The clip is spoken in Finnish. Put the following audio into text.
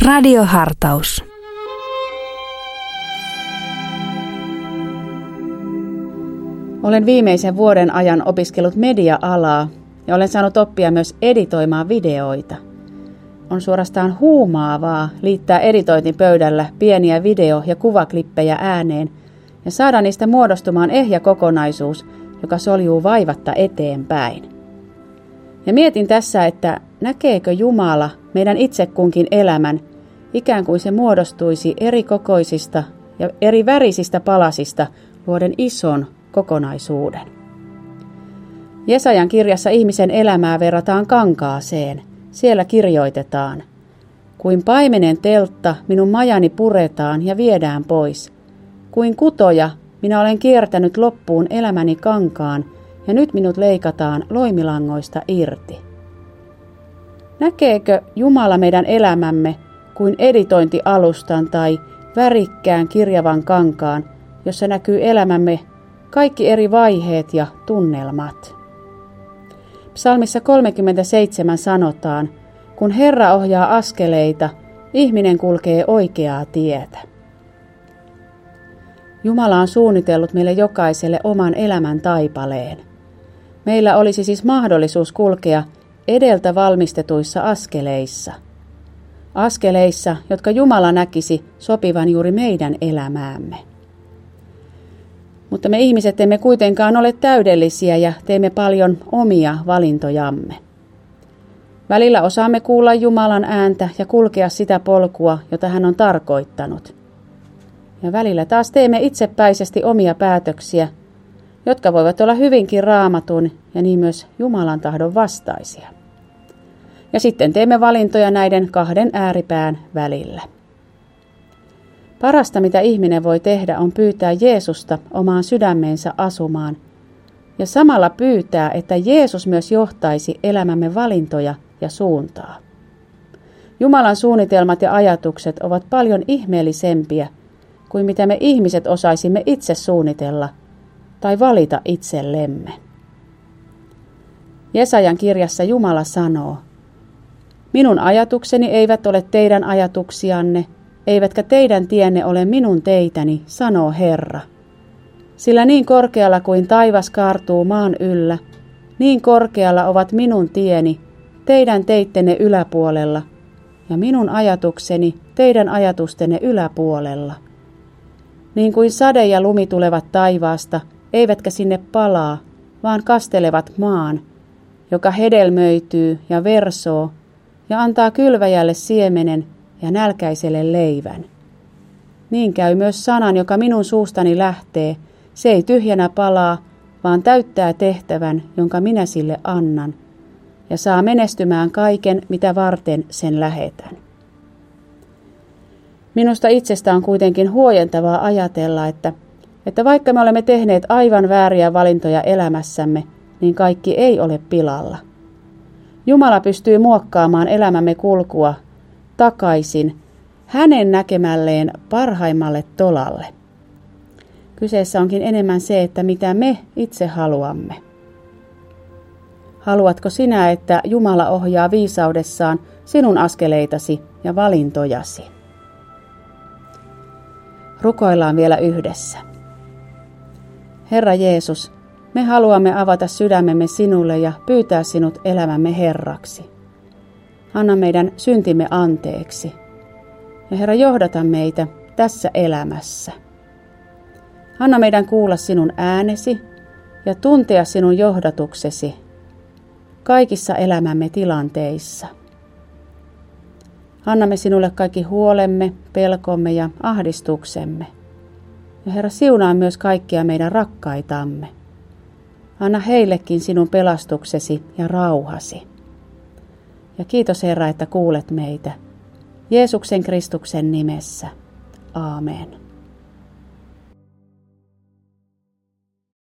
Radiohartaus. Olen viimeisen vuoden ajan opiskellut media-alaa ja olen saanut oppia myös editoimaan videoita. On suorastaan huumaavaa liittää editointipöydällä pieniä video- ja kuvaklippejä ääneen ja saada niistä muodostumaan ehjä kokonaisuus, joka soljuu vaivatta eteenpäin. Ja mietin tässä, että näkeekö Jumala meidän itse kunkin elämän, ikään kuin se muodostuisi eri kokoisista ja eri värisistä palasista luoden ison kokonaisuuden. Jesajan kirjassa ihmisen elämää verrataan kankaaseen. Siellä kirjoitetaan: kuin paimenen teltta minun majani puretaan ja viedään pois. Kuin kutoja minä olen kiertänyt loppuun elämäni kankaan ja nyt minut leikataan loimilangoista irti. Näkeekö Jumala meidän elämämme kuin editointialustan tai värikkään kirjavan kankaan, jossa näkyy elämämme kaikki eri vaiheet ja tunnelmat? Psalmissa 37 sanotaan: kun Herra ohjaa askeleita, ihminen kulkee oikeaa tietä. Jumala on suunnitellut meille jokaiselle oman elämän taipaleen. Meillä olisi siis mahdollisuus kulkea edeltä valmistetuissa askeleissa. Askeleissa, jotka Jumala näkisi sopivan juuri meidän elämäämme. Mutta me ihmiset emme kuitenkaan ole täydellisiä ja teemme paljon omia valintojamme. Välillä osaamme kuulla Jumalan ääntä ja kulkea sitä polkua, jota hän on tarkoittanut. Ja välillä taas teemme itsepäisesti omia päätöksiä, jotka voivat olla hyvinkin Raamatun ja niin myös Jumalan tahdon vastaisia. Ja sitten teemme valintoja näiden kahden ääripään välillä. Parasta, mitä ihminen voi tehdä, on pyytää Jeesusta omaan sydämeensä asumaan ja samalla pyytää, että Jeesus myös johtaisi elämämme valintoja ja suuntaa. Jumalan suunnitelmat ja ajatukset ovat paljon ihmeellisempiä kuin mitä me ihmiset osaisimme itse suunnitella tai valita itsellemme. Jesajan kirjassa Jumala sanoo: minun ajatukseni eivät ole teidän ajatuksianne, eivätkä teidän tienne ole minun teitäni, sanoo Herra. Sillä niin korkealla kuin taivas kaartuu maan yllä, niin korkealla ovat minun tieni, teidän teittenne yläpuolella, ja minun ajatukseni teidän ajatustenne yläpuolella. Niin kuin sade ja lumi tulevat taivaasta, eivätkä sinne palaa, vaan kastelevat maan, joka hedelmöityy ja versoo, ja antaa kylväjälle siemenen ja nälkäiselle leivän. Niin käy myös sanan, joka minun suustani lähtee. Se ei tyhjänä palaa, vaan täyttää tehtävän, jonka minä sille annan, ja saa menestymään kaiken, mitä varten sen lähetän. Minusta itsestä on kuitenkin huojentavaa ajatella, että vaikka me olemme tehneet aivan vääriä valintoja elämässämme, niin kaikki ei ole pilalla. Jumala pystyy muokkaamaan elämämme kulkua takaisin hänen näkemälleen parhaimmalle tolalle. Kyseessä onkin enemmän se, että mitä me itse haluamme. Haluatko sinä, että Jumala ohjaa viisaudessaan sinun askeleitasi ja valintojasi? Rukoillaan vielä yhdessä. Herra Jeesus, me haluamme avata sydämemme sinulle ja pyytää sinut elämämme Herraksi. Anna meidän syntimme anteeksi. Ja Herra, johdata meitä tässä elämässä. Anna meidän kuulla sinun äänesi ja tuntea sinun johdatuksesi kaikissa elämämme tilanteissa. Annamme sinulle kaikki huolemme, pelkomme ja ahdistuksemme. Ja Herra, siunaa myös kaikkia meidän rakkaitamme. Anna heillekin sinun pelastuksesi ja rauhasi. Ja kiitos Herra, että kuulet meitä. Jeesuksen Kristuksen nimessä. Aamen.